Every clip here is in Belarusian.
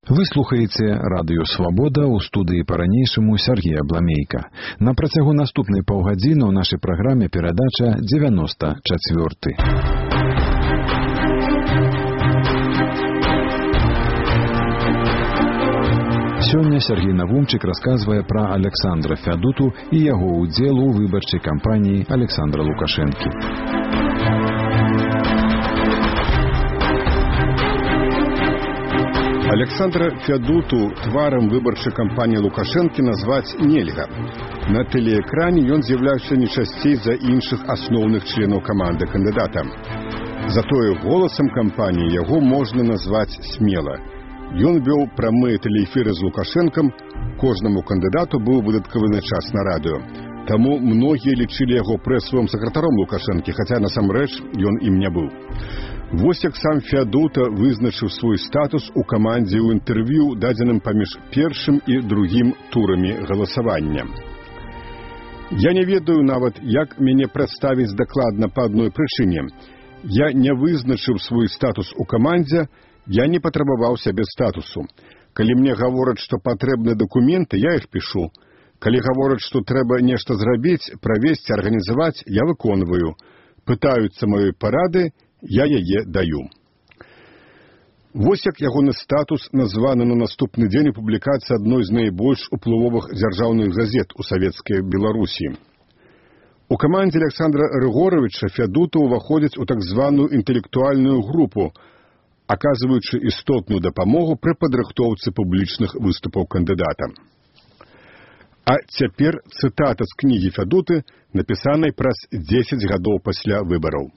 Вы слухаеце радыё «Свабода», у студыі па-ранейшаму Сергея Бламейка. На працягу наступнай паўгадзіны ў нашай праграме перадача 94. Сёння Сергей Навумчык расказвае пра Александра Фядуту і яго ўдзел у выбарчай кампаніі Александра Лукашэнкі. Александра Фядуту тварам выбарчай кампаніі Лукашэнкі назваць нельга. На тэлеэкране ён з'яўляўся не часцей за іншых асноўных членаў каманды кандыдата. Затое голасам кампаніі яго можна назваць смела. Ён вёў прамыя тэлеэфіры з Лукашэнкам, кожнаму кандыдату быў выдаткаваны час на радыё. Таму многія лічылі яго прэсавым сакратаром Лукашэнкі, хаця насамрэч ён ім не быў. Вось як сам Фядута вызначыў свой статус у камандзе ў інтэрв'ю, дадзеным паміж першым і другім турамі галасавання. Я не ведаю нават, як мяне прадставіць дакладна па адной прычыне. Я не вызначыў свой статус у камандзе, я не патрабаваў сябе статусу. Калі мне гавораць, што патрэбны дакументы, я іх пішу. Калі гавораць, што трэба нешта зрабіць, правесці, арганізаваць, я выконваю. Пытаюцца маёй парады, я яе даю. Вось як ягоны статус названы на наступны дзень у публікацыі адной з найбольш уплывовых дзяржаўных газет у савецкай Беларусі. У камандзе Александра Рыгоровича Фядута ўваходзіць у так званую інтэлектуальную групу, аказваючы істотную дапамогу пры падрыхтоўцы публічных выступаў кандыдата. А цяпер цытата з кнігі Фядуты, напісанай праз 10 гадоў пасля выбараў.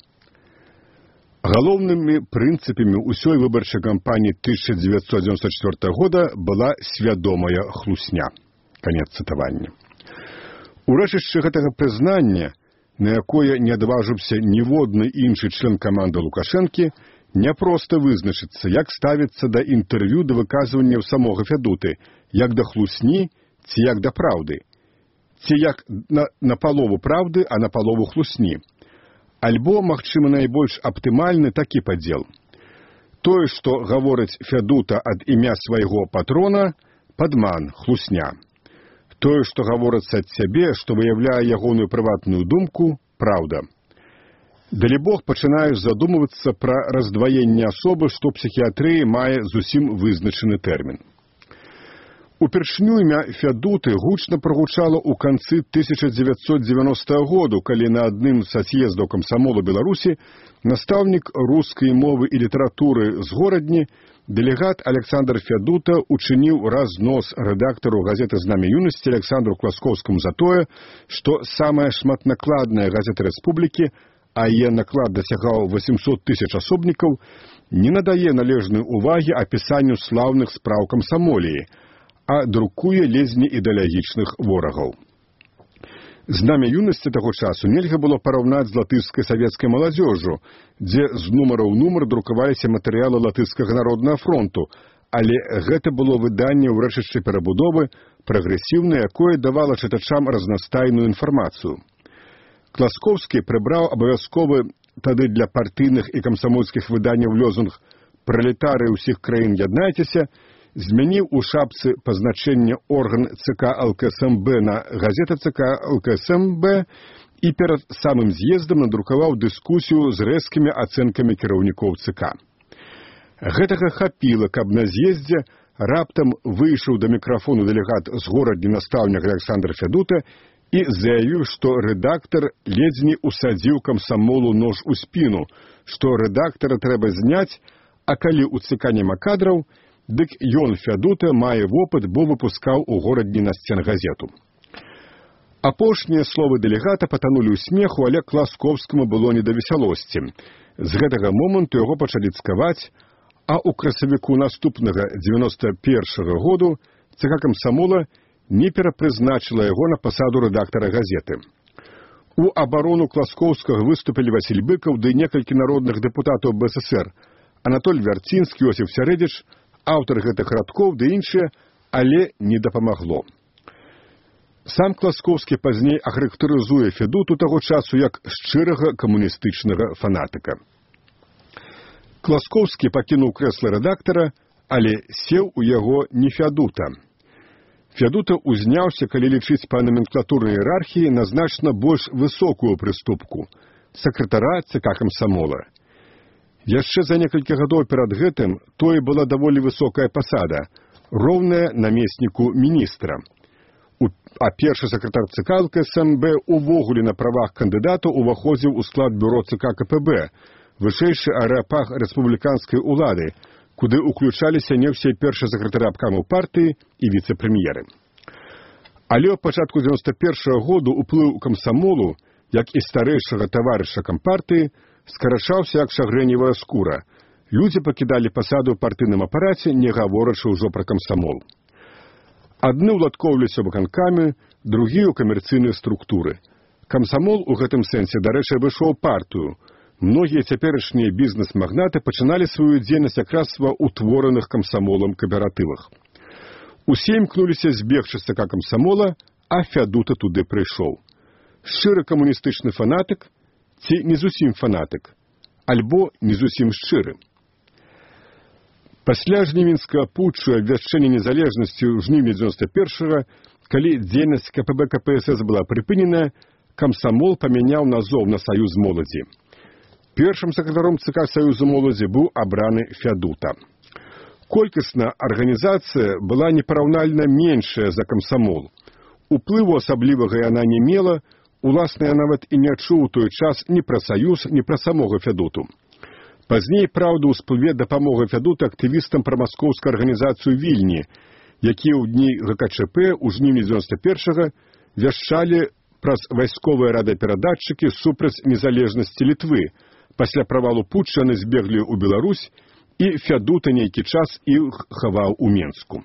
Галоўнымі прынцыпамі ўсёй выбарчай кампаніі 1994 года была свядомая хлусня. Канец цытавання. У рэчышчы гэтага прызнання, на якое не адважыўся ніводны іншы член каманды Лукашэнкі, няпроста вызначыцца, як ставіцца да інтэрв'ю да выказванняў самога Фядуты, як да хлусні ці як да праўды, ці як на палову праўды, а на палову хлусні. Альбо, магчыма, найбольш аптымальны такі падзел. Тое, што гаворыць Фядута ад імя свайго патрона, падман, хлусня. Тое, што гаворыцца ад сябе, што выяўляе ягоную прыватную думку, праўда. Далібог пачынаеш задумвацца пра раздваенне асобы, што ў псіхіятрыі мае зусім вызначаны тэрмін. Упершыню імя Фядуты гучна прагучала ў канцы 1990 году, калі на адным са з'ездаў камсамола Беларусі настаўнік рускай мовы і літаратуры з горадні, дэлегат Александр Фядута учыніў разнос рэдактару газеты «Знамя юнасці» Александру Класкоўскаму за тое, што самая шматнакладная газета рэспублікі, а яе наклад дасягаў 800 000 асобнікаў, не надае належнай увагі апісанню слаўных спраў камсамоліі, а друкуе ледзь не ідэалагічных ворагаў. «Знамя юнасці» таго часу нельга было параўнаць з латышскай савецкай маладзёжжу, дзе з нумара ў нумар друкаваліся матэрыялы латышскага народнага фронту, але гэта было выданне ў рэчышчы перабудовы, прагрэсіўнае, якое давала чытачам разнастайную інфармацыю. Класкоўскі прыбраў абавязковы тады для партыйных і камсамольскіх выданняў лозунг «Пралетарыі ўсіх краін яднайцеся», змяніў у шапцы пазначэнне орган ЦК ЛКСМБ на газета ЦК ЛКСМБ і перад самым з'ездам надрукаваў дыскусію з рэзкімі ацэнкамі кіраўнікоў ЦК. Гэтага хапіла, каб на з'ездзе раптам выйшаў да мікрафону дэлегат з горадні настаўнік Александр Фядута і заявіў, што рэдактар ледзь не усадзіў камсамолу нож у спіну, што рэдактара трэба зняць, а калі ў ЦК няма кадраў, дык ён, Фядута, мае вопыт, бо выпускаў у горадні на сцен газету. Апошнія словы дэлегата патанулі ў смеху, але Класкоўскаму было не да весялосці. З гэтага моманту яго пачалі цкаваць, а ў красавіку наступнага 91 году ЦК камсамола не перапрызначыла яго на пасаду рэдактара газеты. У абарону Класкоўскага выступілі Васіль Быкаў ды некалькі народных дэпутатаў БССР, Анатоль Вярцінскі, Йосіф Сярэдзіч, аўтар гэтых радкоў ды іншыя, але не дапамагло. Сам Класкоўскі пазней ахарактарызуе Фядуту таго часу як шчырага камуністычнага фанатыка. Класкоўскі пакінуў крэсла рэдактара, але сеў у яго не Фядута. Фядута узняўся, калі лічыць па номенклатурнай іерархіі, на значна больш высокую прыступку – сакратара ЦК камсамола. Яшчэ за некалькі гадоў перад гэтым тое была даволі высокая пасада, роўная намесніку міністра. А першы сакратар ЦК ЛКСМБ увогуле на правах кандыдата уваходзіў у склад бюро ЦК КПБ, вышэйшы арэапаг рэспубліканскай улады, куды ўключаліся не ўсе першыя сакратары абкамаў партыі і віцэ-прэм'еры. Але ў пачатку 91-го году ўплыў камсамолу, як і старэйшага таварыша кампартыі, скарачаўся як шагрэневая скура. Людзі пакідалі пасаду ў партыйным апараце, не гаворачы ўжо пра камсамол. Адны ўладкоўваліся выканкамі, другія ў камерцыйныя структуры. Камсамол у гэтым сэнсе, дарэчы, абышоў партыю. Многія цяперашнія бізнес-магнаты пачыналі сваю дзейнасць якраз ва ўтвораных камсамолам кааператывах. Усе імкнуліся збегчы з ЦК камсамола, а Фядута туды прыйшоў. Шчыры камуністычны фанатык ці не зусім фанатык, альбо не зусім шчыры. Пасля жнівеньскага путчу і абвяшчэння незалежнасці ў жніўні 91-го, калі дзейнасць КПБ КПСС была прыпыненая, камсамол памяняў назоў на Саюз моладзі. Першым сакратаром ЦК Саюзу моладзі быў абраны Фядута. Колькасна арганізацыя была непараўнальна меншая за камсамол. Уплыву асаблівага яна не мела, уласна, я нават і не адчуў у той час ні пра Саюз, ні пра самога Фядуту. Пазней, праўда, усплыве дапамога Фядута актывістам прамаскоўскай арганізацыю Вільні, якія ў дні ГКЧП у жніўні 91-го вяшчалі праз вайсковыя радыёперадатчыкі супраць незалежнасці Літвы. Пасля правалу путча яны збеглі ў Беларусь, і Фядута нейкі час іх хаваў у Менску.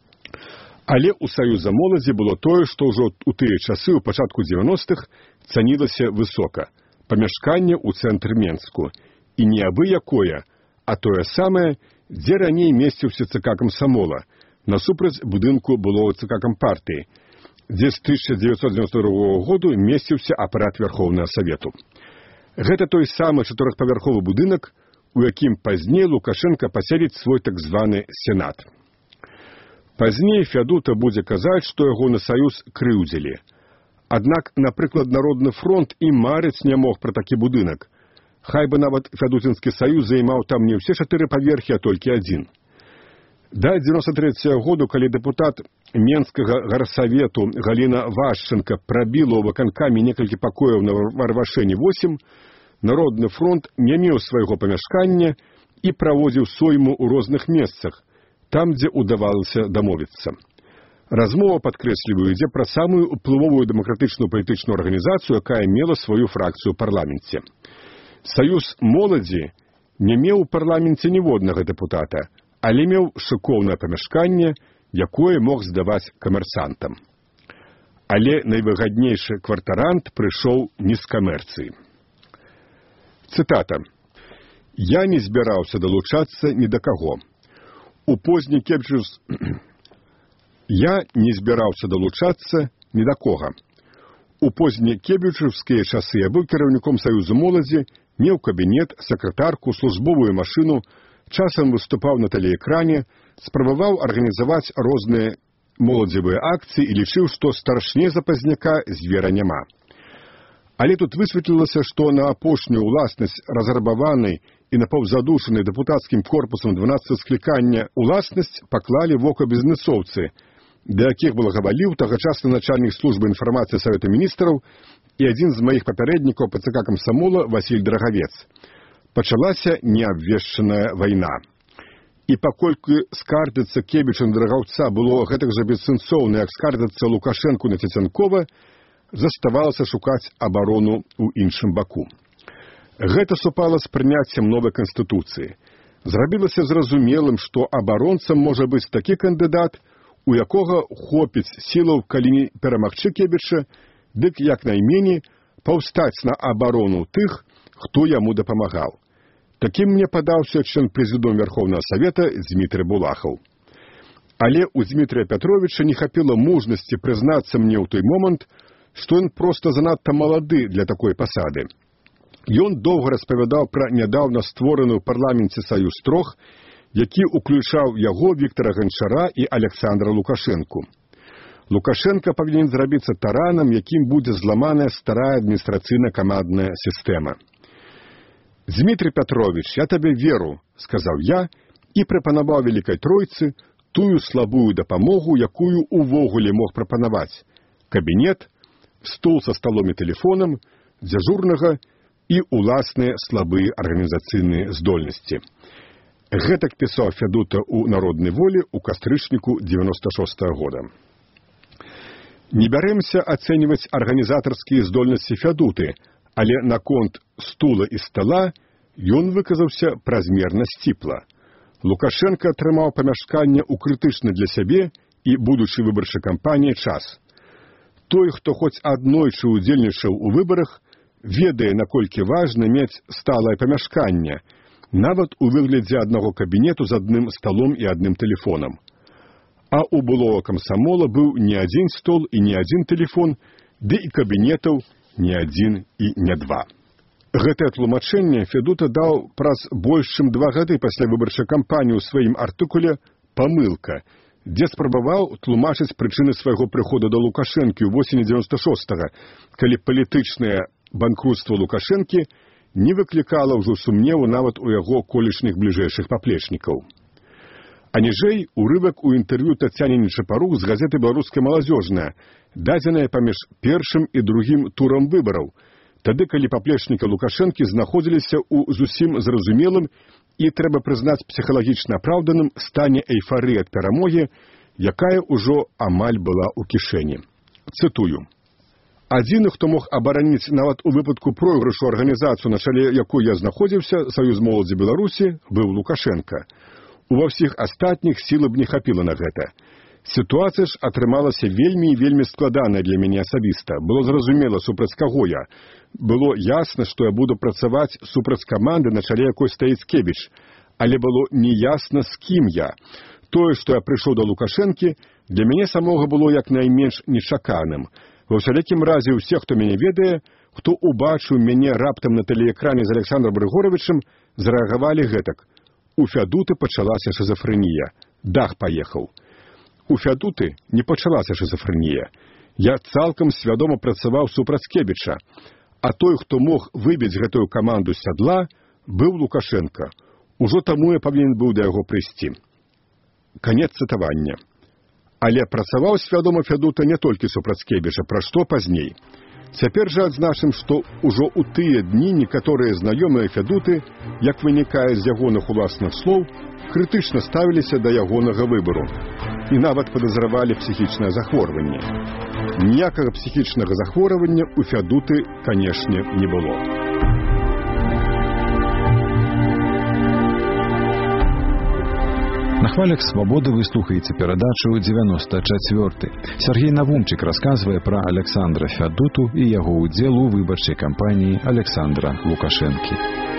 Але ў Саюза моладзі было тое, што ўжо ў тыя часы, у пачатку 90-х, цанілася высока – памяшканне ў цэнтры Менску. І не абы якое, а тое самае, дзе раней месціўся ЦК камсамола, насупраць будынку былога ЦК кампартыі, дзе з 1992 году месціўся апарат Вярхоўнага Савету. Гэта той самы чатырохпавярховы будынак, у якім пазней Лукашенко паселіць свой так званы Сенат. Пазней Фядута будзе казаць, што яго на Саюз крыўдзілі. Аднак, напрыклад, Народны фронт і марыць не мог пра такі будынак. Хай бы нават Фядуцінскі Саюз займаў там не ўсе 4 паверхі, а толькі один. Да 93-го году, калі дэпутат Менскага гарсавету Галіна Вашченка прабіла ў выканкамі некалькі пакояў на Варвашэні 8, Народны фронт не меў свайго памяшкання і праводзіў сойму ў розных месцах, там, дзе ўдавалася дамовіцца. Размова, падкрэсліваю, ідзе пра самую уплывовую дэмакратычную палітычную арганізацыю, якая мела сваю фракцыю ў парламенце. Саюз моладзі не меў у парламенце ніводнага дэпутата, але меў шыкоўнае памяшканне, якое мог здаваць камерсантам. Але найвыгаднейшы квартарант прыйшоў не з камерцыі. Цытата. «Я не збіраўся далучацца ні да каго. Я не збіраўся далучацца ні да кога. У познекебічаўскія часы я быў кіраўніком Саюзу моладзі, меў кабінет, сакратарку, службовую машыну, часам выступаў на тэлеэкране, спрабаваў арганізаваць розныя моладзевыя акцыі і лічыў, што старшней за пазняка звера няма. Але тут высветлілася, што на апошнюю ўласнасць разрабаванай і напаўзадушанай дэпутацкім корпусам 12 склікання ўласнасць паклалі вока бізнесоўцы, да якіх благаваліў тагачасны начальнік службы інфармацыі Савета міністраў і адзін з маіх папярэднікаў па ЦК камсамола Васіль Драгавец. Пачалася неабвешчаная вайна. І паколькі скардзіцца Кебічу на Драгаўца было гэтак жа бессэнсоўна, як скардзіцца Лукашэнку на Цецянкова, заставалася шукаць абарону ў іншым баку. Гэта супала з прыняццем новай канстытуцыі. Зрабілася зразумелым, што абаронцам можа быць такі кандыдат, у якога хопіць сілаў, калі не перамагчы Кебіча, дык як найменей паўстаць на абарону тых, хто яму дапамагаў. Такім мне падаўся член-прэзідыум Вярхоўнага Савета Дзмітрый Булахаў. Але ў Дзмітрыя Пятровіча не хапіла мужнасці прызнацца мне ў той момант, што ён проста занадта малады для такой пасады. Ён доўга распавядаў пра нядаўна створаную ў парламенце Саюз трох, які ўключаў яго, Віктара Ганчара і Александра Лукашэнку. Лукашенко павінен зрабіцца таранам, якім будзе зламаная старая адміністрацыйна-камандная сістэма. «Дмітрий Петрович, я табе веру», — сказаў я, і прапанаваў Великай Тройцы тую слабую дапамогу, якую увогуле мог прапанаваць: кабінет, стол са сталом і тэлефонам, дзяжурнага і уласныя слабыя арганізацыйныя здольнасці. Гэтак пісаў Фядута ў «Народнай волі» у кастрычніку 96-го года. Не бярэмся ацэньваць арганізатарскія здольнасці Фядуты, але наконт стула і стала ён выказаўся празмерна сціпла. Лукашенко атрымаў памяшканне ў крытычны для сябе і будучай выбарчай кампаніі час. Той, хто хоць аднойчы ўдзельнічаў у выбарах, ведае, наколькі важна мець сталае памяшканне, нават у выглядзе аднаго кабінету з адным сталом і адным тэлефонам. А у былога камсамола быў не адзін стол і не адзін тэлефон, ды і кабінетаў не адзін і не два. Гэтае тлумачэнне Фядута даў праз больш чым 2 гады пасля выбарчай кампаніі ў сваім артыкуле «Памылка», дзе спрабаваў тлумачыць прычыны свайго прыходу да Лукашэнкі ў восені 96-го, калі палітычнае банкрутства Лукашэнкі не выклікала ўжо сумневу нават у яго колішніх бліжэйшых паплечнікаў. А ніжэй урывак у інтэрв'ю Тацяне Нечапарук з газеты «Беларуская маладзёжная», дадзеная паміж першым і другім турам выбараў, тады, калі паплечнікі Лукашэнкі знаходзіліся ў зусім зразумелым і, трэба прызнаць, псіхалагічна апраўданым стане эйфарыі ад перамогі, якая ўжо амаль была ў кішэні. Цытую. «Адзіны, хто мог абараніць нават у выпадку пройгрышу арганізацыю, на чале якой я знаходзіўся, Саюз моладзі Беларусі, быў Лукашенко. Ува ўсіх астатніх сілы б не хапіла на гэта. Сітуацыя ж атрымалася вельмі і вельмі складаная для мяне асабіста. Было зразумела, супраць каго я. Было ясна, што я буду працаваць супраць каманды, на чале якой стаіць Кебіч. Але было неясна, з кім я. Тое, што я прыйшоў да Лукашэнкі, для мяне самога было як найменш нечаканым. Ва ўсялякім разе ўсе, хто мяне ведае, хто убачыў мяне раптам на тэлеэкране з Александром Григоровичем, зарэагавалі гэтак. У Фядуты пачалася шизофрэнія. Дах паехаў. У Фядуты не пачалася шизофрэнія. Я цалкам свядома працаваў супраць Кебіча, а той, хто мог выбіць гэтую каманду з сядла, быў Лукашенко. Ужо таму я павінен быў да яго прыйсці». Канец цытавання. Але працаваў свядома Фядута не толькі супраць Кебіча, пра што пазней. Цяпер жа адзначым, што ўжо ў тыя дні некаторыя знаёмыя Фядуты, як вынікае з ягоных уласных слоў, крытычна ставіліся да ягонага выбару і нават падазравалі псіхічнае захворванне. Ніякага псіхічнага захворвання ў Фядуты, канешне, не было. На хвалях «Свободы» вы слухаеце перадачу 94. Сергей Навумчик расказвае пра Александра Фядуту і яго ўдзел у выбарчай кампаніі Александра Лукашэнкі.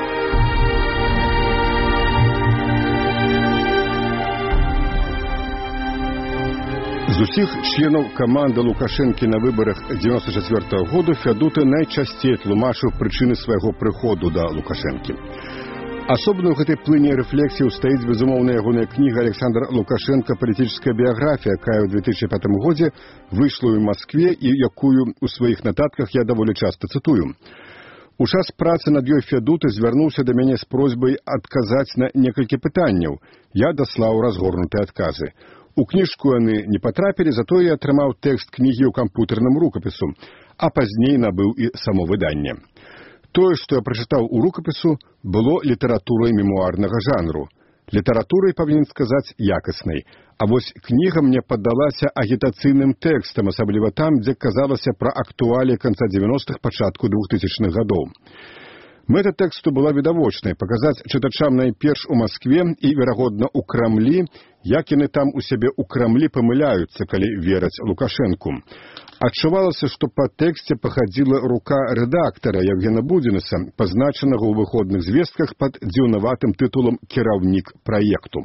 З усіх членаў каманды Лукашэнкі на выбарах 94-го года Фядута найчасцей тлумачыў прычыны свайго прыходу да Лукашэнкі. Асобна ў гэтай плыні рэфлексіяў стаіць, безумоўна, ягоная кніга «Александр Лукашенко. Палітычная біяграфія», якая ў 2005 годзе выйшла ў Маскве і якую ў сваіх нататках я даволі часта цытую. У час працы над ёй Фядута звярнуўся да мяне з просьбай адказаць на некалькі пытанняў. Я даслаў разгорнутыя адказы. У кніжку яны не патрапілі, затое я атрымаў тэкст кнігі ў кампутарным рукапісу, а пазней набыў і само выданне. Тое, што я прачытаў у рукапісу, было літаратурай мемуарнага жанру. Літаратурай, павінен сказаць, якаснай. А вось кніга мне паддалася агітацыйным тэкстам, асабліва там, дзе казалася пра актуаліі канца 90-х, пачатку 2000-х гадоў. Мэта тэксту была відавочнай – паказаць чытачам найперш у Маскве і, верагодна, у Крамлі, як яны там у сябе ў Крамлі памыляюцца, калі вераць Лукашэнку. Адчувалася, што па тэксце пахадзіла рука рэдактара Евгена Будзінаса, пазначанага ў выходных звестках пад дзіўнаватым тытулам «Кіраўнік праекту».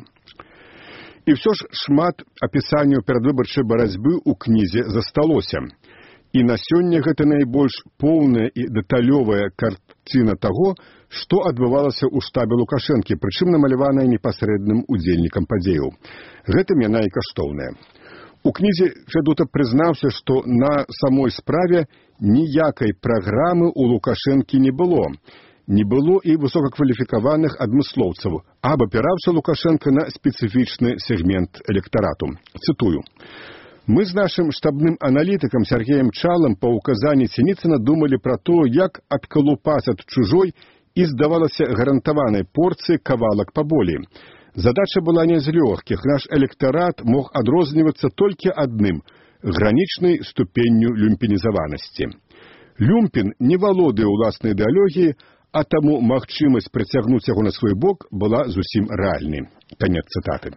І ўсё ж шмат апісанняў перадвыбарчай барацьбы ў кнізе засталося. І на сёння гэта найбольш поўная і дэталёвая карціна таго, што адбывалася ў штабе Лукашэнкі, прычым намаляваная непасрэдным удзельнікам падзеяў. Гэтым яна і каштоўная. У кнізе Фядута прызнаўся, што на самой справе ніякай праграмы ў Лукашэнкі не было. Не было і высокакваліфікаваных адмыслоўцаў, а абапіраўся Лукашенко на спецыфічны сегмент электарату. Цытую. «Мы з нашым штабным аналітыкам Сергеем Чалам па ўказанні Сініцына думалі пра то, як адкалупаць ад чужой і, здавалася, гарантаванай порцыі кавалак паболей. Задача была не з лёгкіх. Наш электарат мог адрознівацца толькі адным – гранічнай ступенню люмпенізаванасці. Люмпен не валодае ўласнай ідэалогіі, а таму магчымасць прыцягнуць яго на свой бок была зусім рэальнай». Канец цытаты.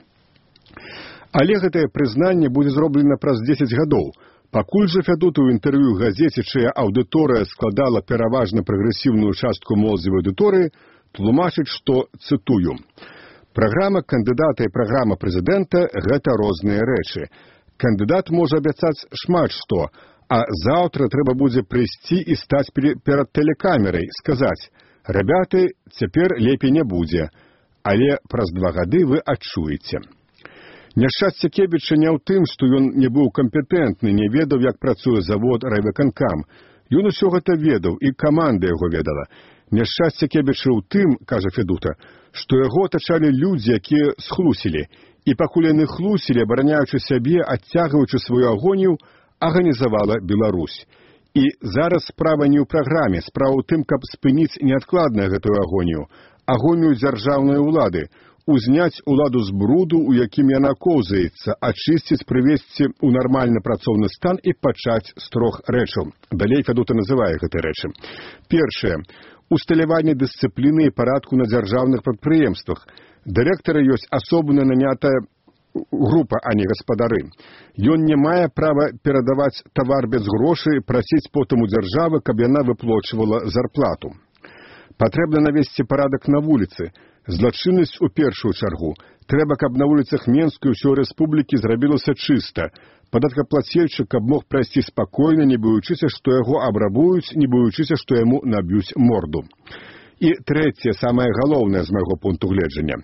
Але гэтае прызнанне будзе зроблена праз 10 гадоў. Пакуль жа Фядута ў інтэрв'ю газеце, чыя аўдыторыя складала пераважна прагрэсіўную частку моладзевай аўдыторыі, тлумачыць, што, цытую, «Праграма кандыдата і праграма прэзідэнта – гэта розныя рэчы. Кандыдат можа абяцаць шмат што, а заўтра трэба будзе прыйсці і стаць перад тэлекамерай, сказаць, «Рабяты, цяпер лепей не будзе, але праз 2 гады вы адчуеце». Няшчасце Кебіча не ў тым, што ён не быў кампетэнтны, не ведаў, як працуе завод райвыканкам. Ён усё гэта ведаў, і каманда яго ведала. Няшчасце Кебіча ў тым, кажа Фядута, што яго атачалі людзі, якія схлусілі. І пакуль яны хлусілі, абараняючы сябе, адцягваючы сваю агонію, арганізавала Беларусь. І зараз справа не ў праграме, справа ў тым, каб спыніць неадкладна гэтую агонію, агонію дзяржаўнай улады, узняць уладу з бруду, у якім яна коўзаецца, ачысціць, прывесці ў нармальны працоўны стан і пачаць з 3 рэчаў. Далей Фядута называе гэтыя рэчы. Першае. Усталяванне дысцыпліны і парадку на дзяржаўных прадпрыемствах. Дырэктара ёсць асобна нанятая група, а не гаспадары. Ён не мае права перадаваць тавар без грошай, прасіць потым у дзяржавы, каб яна выплочвала зарплату. Патрэбна навесці парадак на вуліцы. Злачыннасць у першую чаргу. Трэба, каб на вуліцах Менскай усёй рэспублікі зрабілася чыста. Падаткаплацельшчык, каб мог прайсці спакойна, не баючыся, што яго абрабуюць, не баючыся, што яму наб'юць морду. І трэцяе, самае галоўнае з майго пункту гледжання.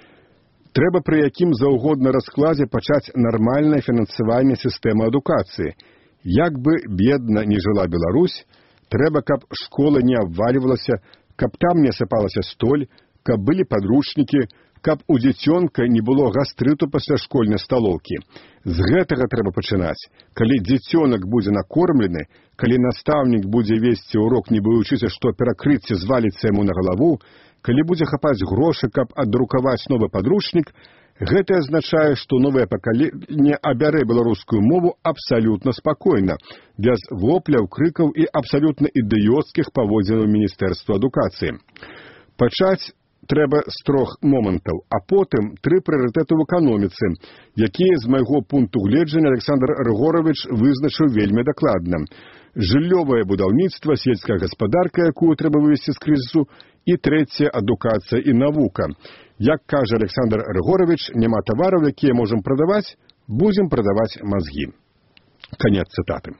Трэба пры якім заўгодна раскладзе пачаць нармальнае фінансаванне сістэмы адукацыі. Як бы бедна не жыла Беларусь, трэба, каб школа не абвальвалася, каб там не сыпалася столь, каб былі падручнікі, каб у дзіцёнка не было гастрыту пасля школьнай сталоўкі. З гэтага трэба пачынаць. Калі дзіцёнак будзе накормлены, калі настаўнік будзе весці урок, не баючыся, што перакрыцце зваліцца яму на галаву, калі будзе хапаць грошы, каб адрукаваць новы падручнік, гэта азначае, што новае пакаленне абярэ беларускую мову абсалютна спакойна, без вопляў, крыкаў і абсалютна ідыёцкіх паводзінаў Міністэрства адукацыі. Пачаць трэба з 3 момантаў, а потым 3 прыярытэты ў эканоміцы, якія, з майго пункту гледжання, Александр Рыгорович вызначыў вельмі дакладна. Жыллёвае будаўніцтва, сельская гаспадарка, якую трэба вывесці з крызісу, і трэцяе – адукацыя і навука. Як кажа Александр Рыгорович, няма тавараў, якія можам прадаваць, будзем прадаваць мазгі. Канец цытаты.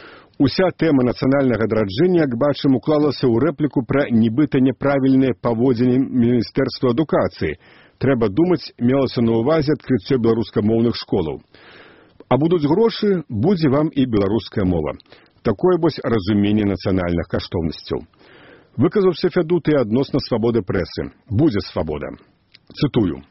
Уся тэма нацыянальнага адраджэння, як бачым, уклалася ў рэпліку пра нібыта няправільныя паводзіны Міністэрства адукацыі. Трэба думаць, мелася на ўвазе адкрыццё беларускамоўных школаў. А будуць грошы, будзе вам і беларуская мова. Такое вось разуменне нацыянальных каштоўнасцяў. Выказаўся Фядута і адносна свабоды прэсы. Будзе свабода. Цытую.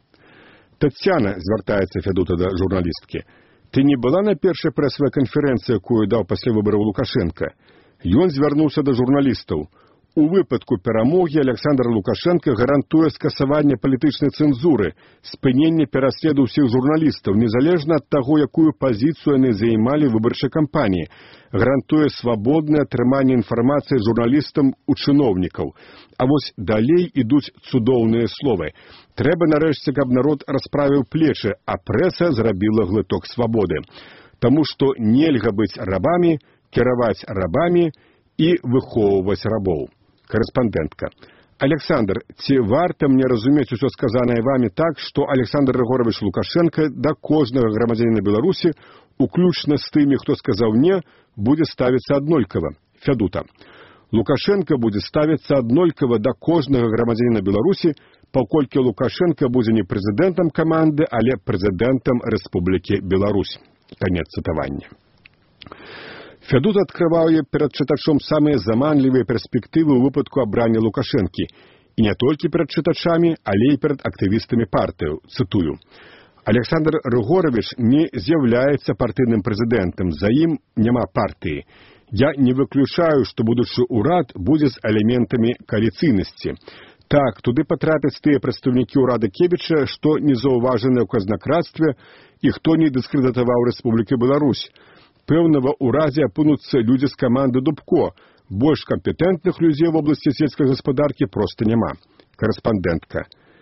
Таццяна, звяртаецца Фядута да журналісткі, ты не была на першай прэсавай канферэнцыі, якую даў пасля выбараў Лукашенка? Ён звярнуўся да журналістаў. У выпадку перамогі Александр Лукашенко гарантуе скасаванне палітычнай цэнзуры, спыненне пераследу ўсіх журналістаў, незалежна ад таго, якую пазіцыю яны займалі выбарчай кампаніі, гарантуе свабоднае атрыманне інфармацыі журналістам у чыноўнікаў. А вось далей ідуць цудоўныя словы. Трэба нарэшце, каб народ расправіў плечы, а прэса зрабіла глыток свабоды. Таму што нельга быць рабамі, кіраваць рабамі і выхоўваць рабоў. Карэспандэнтка. Александр, ці варта мне разумець усё сказанае вамі так, што Александр Рыгорович Лукашенко да кожнага грамадзяніна Беларусі, уключна з тымі, хто сказаў «не», будзе ставіцца аднолькава. Фядута. Лукашенко будзе ставіцца аднолькава да кожнага грамадзяніна Беларусі, паколькі Лукашенко будзе не прэзідэнтам каманды, але прэзідэнтам Рэспублікі Беларусь. Канец цытавання. Фядут адкрывае перад чытачом самыя заманлівыя перспектывы ў выпадку абрання Лукашэнкі. І не толькі перад чытачамі, але і перад актывістамі партыяў. Цытую. Александр Рыгорович не з'яўляецца партыйным прэзідэнтам, за ім няма партыі. Я не выключаю, што будучы ўрад будзе з элементамі кааліцыйнасці. Так, туды патрапяць тыя прадстаўнікі ўрада Кебіча, што не заўважаны ў казнакрадстве і хто не дыскрэдытаваў Рэспубліку Беларусь. Пэўна, ва ўрадзе апынуцца людзі з каманды Дубко. Больш кампетэнтных людзей в обласці сельскай гаспадаркі проста няма. Карэспандэнтка.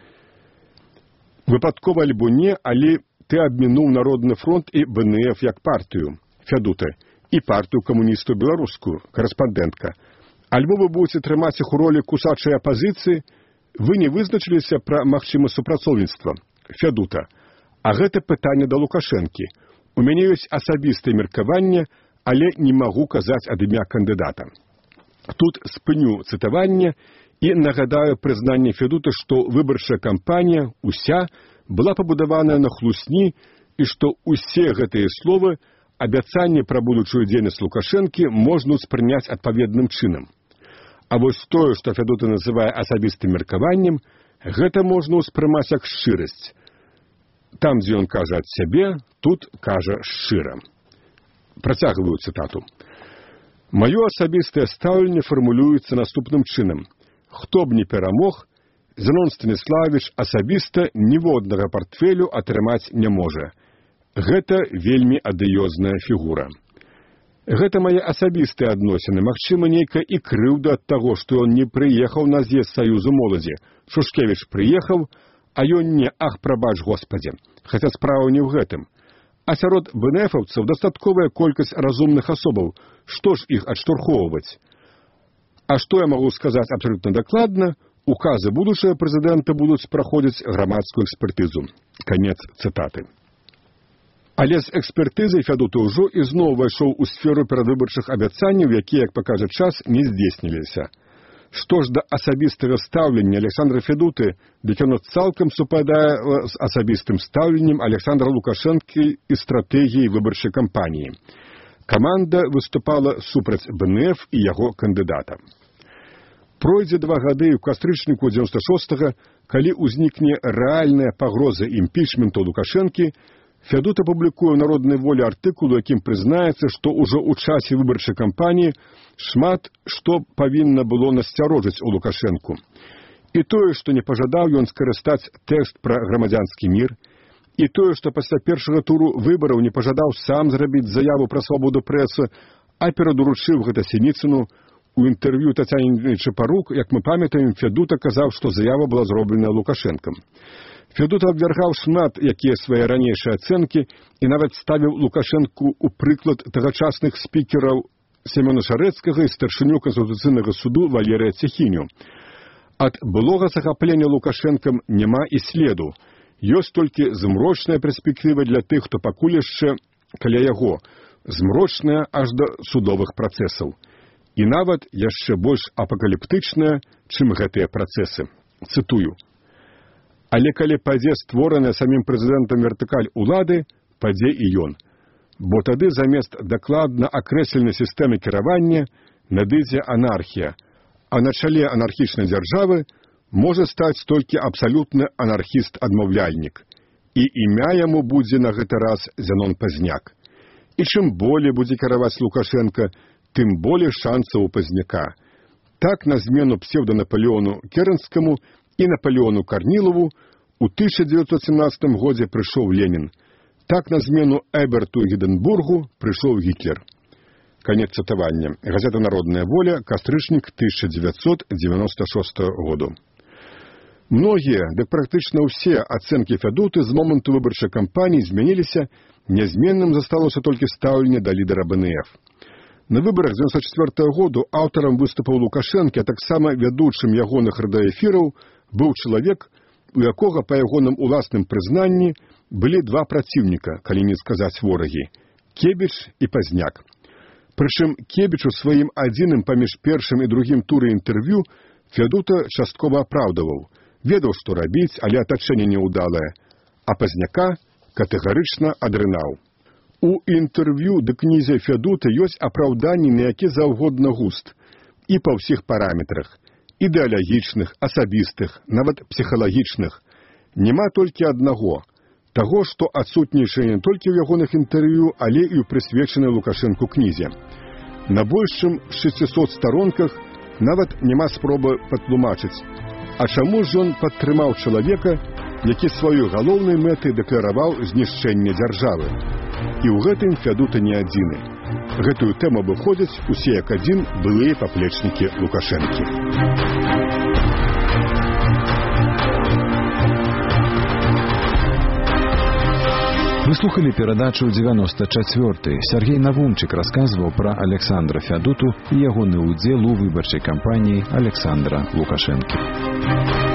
Выпадкова альбо не, але ты абмінуў Народны фронт і БНФ як партыю. Фядута. І партыю камуністаў беларускую. Карэспандэнтка. Альбо вы будзеце трымаць іх у ролі кусачай апазіцыі, вы не вызначыліся пра магчымасць супрацоўніцтва. Фядута. А гэта пытанне да Лукашэнкі. У мяне ёсць асабістае меркаванне, але не магу казаць ад імя кандыдата. Тут спыню цытаванне і нагадаю прызнанне Фядута, што выбарчая кампанія уся была пабудаваная на хлусні і што усе гэтыя словы абяцанне пра будучую дзейнасць Лукашэнкі можна ўспрыняць адпаведным чынам. А вось тое, што Фядута называе асабістым меркаваннем, гэта можна ўспрымаць як шчырасць. Там, дзе ён кажа ад сябе, тут кажа шчыра. Працягваю цытату. Маё асабістае стаўленне фармулюецца наступным чынам. Хто б не перамог, Зенон Станіславович асабіста ніводнага партфелю атрымаць не можа. Гэта вельмі адыёзная фігура. Гэта мае асабістыя адносіны, магчыма, нейкая і крыўда ад таго, што ён не прыехаў на з'езд Саюзу моладзі. Шушкевіч прыехаў, а ён не, ах, прабач, Господі. Хаця справа не ў гэтым. А сярод БНФаўцаў дастатковая колькасць разумных асобаў. Што ж іх адштурхоўваць? А што я магу сказаць абсалютна дакладна? Указы будучага прэзідэнта будуць праходзіць грамадскую экспертызу. Канец цытаты. Але з экспертызай Фядута ўжо ізноў увайшоў у сферу перадвыбарчых абяцанняў, якія, як пакажа час, не здзейсніліся. Што ж да асабістага стаўлення Александра Фядуты, дык яно цалкам супадае з асабістым стаўленнем Александра Лукашэнкі і стратэгіяй выбарчай кампаніі. Каманда выступала супраць БНФ і яго кандыдата. Пройдзе 2 гады ў кастрычніку 96-го, калі ўзнікне рэальная пагроза імпічменту Лукашэнкі, Фядута публікуе ў «Народнай волі» артыкул, у якім прызнаецца, што ўжо ў часе выбарчай кампаніі шмат што павінна было насцярожыць у Лукашэнку. І тое, што не пажадаў ён скарыстаць тэкст пра грамадзянскі мір, і тое, што пасля першага туру выбараў не пажадаў сам зрабіць заяву пра свабоду прэсы, а перадуручыў гэта Сініцыну. У інтэрв'ю Тацяне Чапарук, як мы памятаем, Фядута казаў, што заява была зроблена Лукашэнкам. Фядута абвяргаў шмат якія свае ранейшыя ацэнкі і нават ставіў Лукашэнку ў прыклад тагачасных спікераў Семёна Шарэцкага і старшыню Канстытуцыйнага суду Валерыя Цехіню. Ад былога захаплення Лукашэнкам няма і следу. Ёсць толькі змрочная перспектыва для тых, хто пакуль яшчэ каля яго, змрочная аж да судовых працэсаў. І нават яшчэ больш апакаліптычная, чым гэтыя працэсы. Цытую. Але калі падзе створаная самім прэзідэнтам вертыкаль улады, падзе і ён. Бо тады замест дакладна акрэсленай сістэмы кіравання надыдзе анархія, а на чале анархічнай дзяржавы можа стаць толькі абсалютны анархіст-адмаўляльнік. І імя яму будзе на гэты раз Зенон Пазняк. І чым болей будзе кіраваць Лукашэнка, тым болей шансаў у Пазняка. Так на змену псевдонапалеону Керенскаму і Наполеону Карнілову у 1917 годзе прыйшоў Ленін. Так на змену Эберту і Гіденбургу прыйшоў Гітлер. Канец цытавання. Газета «Народная воля», кастрычнік 1996 году. Многія, дык практычна ўсе ацэнкі Фядуты з моманту выбарчай кампаніі змяніліся, нязменным засталося толькі стаўленне да лідара БНФ. На выбарах 1994 году аўтарам выступаў Лукашэнкі, а таксама вядучым ягоных радыёэфіраў быў чалавек, у якога, па ягоным уласным прызнанні, былі два праціўніка, калі не сказаць ворагі – Кебіч і Пазняк. Прычым Кебіч у сваім адзіным паміж першым і другім туры інтэрв'ю Фядута часткова апраўдаваў, ведаў, што рабіць, але атачэнне няўдалае, а Пазняка катэгарычна адрынаў. У інтэрв'ю да князя Фядута ёсць апраўданні на які заўгодна густ, і па ўсіх параметрах, ідэалагічных, асабістых, нават псіхалагічных. Няма толькі аднаго, таго, што адсутнічае не толькі ў ягоных інтэрв'ю, але і ў прысвечанай Лукашэнку кнізе. На больш чым 600 старонках нават няма спробы патлумачыць, а чаму ж ён падтрымаў чалавека, які сваёй галоўнай мэтай дэклараваў знішчэнне дзяржавы. І ў гэтым Фядута не адзіны. Гэтую тэму абыходзяць усе як адзін былыя паплечнікі Лукашэнкі. Вы слухали перадачу 94. Сергей Навумчык расказваў пра Александра Фядуту і ягоны ўдзел у выбарчай кампаніі Александра Лукашэнкі.